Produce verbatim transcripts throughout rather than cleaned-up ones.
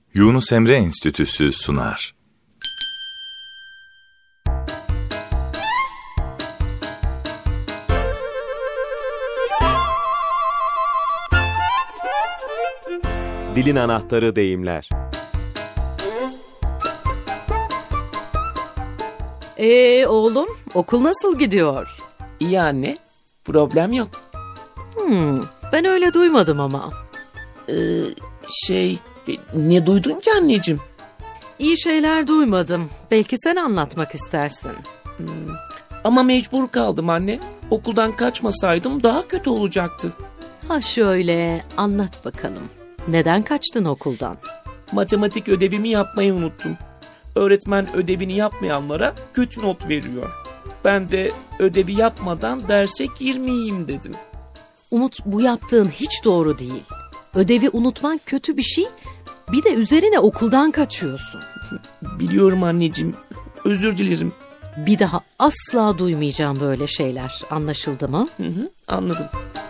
Yunus Emre Enstitüsü sunar. Dilin anahtarı deyimler. Ee oğlum, okul nasıl gidiyor? İyi anne, problem yok. Hmm, ben öyle duymadım ama. Ee, şey, e, ne duydun ki anneciğim? İyi şeyler duymadım. Belki sen anlatmak istersin. Hmm, ama mecbur kaldım anne. Okuldan kaçmasaydım daha kötü olacaktı. Ha şöyle, anlat bakalım. Neden kaçtın okuldan? Matematik ödevimi yapmayı unuttum. Öğretmen ödevini yapmayanlara kötü not veriyor. Ben de ödevi yapmadan derse girmeyeyim dedim. Umut, bu yaptığın hiç doğru değil. Ödevi unutman kötü bir şey. Bir de üzerine okuldan kaçıyorsun. Biliyorum anneciğim. Özür dilerim. Bir daha asla duymayacağım böyle şeyler. Anlaşıldı mı? Hı hı, anladım.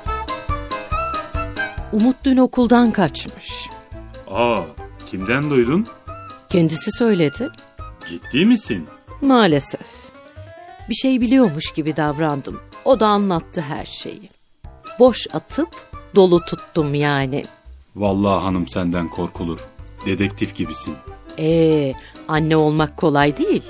Umut dün okuldan kaçmış. Aa, kimden duydun? Kendisi söyledi. Ciddi misin? Maalesef. Bir şey biliyormuş gibi davrandım. O da anlattı her şeyi. Boş atıp dolu tuttum yani. Vallahi hanım senden korkulur. Dedektif gibisin. Ee, anne olmak kolay değil.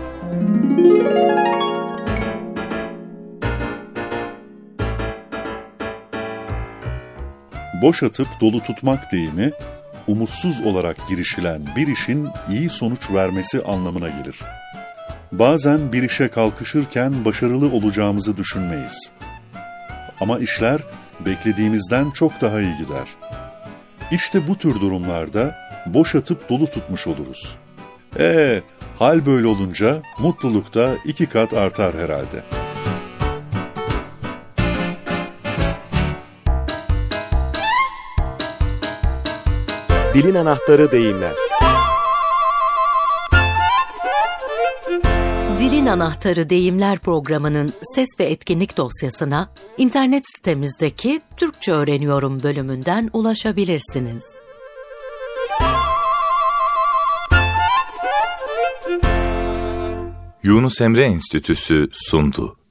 Boş atıp dolu tutmak deyimi, umutsuz olarak girişilen bir işin iyi sonuç vermesi anlamına gelir. Bazen bir işe kalkışırken başarılı olacağımızı düşünmeyiz. Ama işler beklediğimizden çok daha iyi gider. İşte bu tür durumlarda boş atıp dolu tutmuş oluruz. Ee, hal böyle olunca mutluluk da iki kat artar herhalde. Dilin anahtarı deyimler. Dilin Anahtarı Deyimler programının ses ve etkinlik dosyasına internet sitemizdeki Türkçe Öğreniyorum bölümünden ulaşabilirsiniz. Yunus Emre Enstitüsü sundu.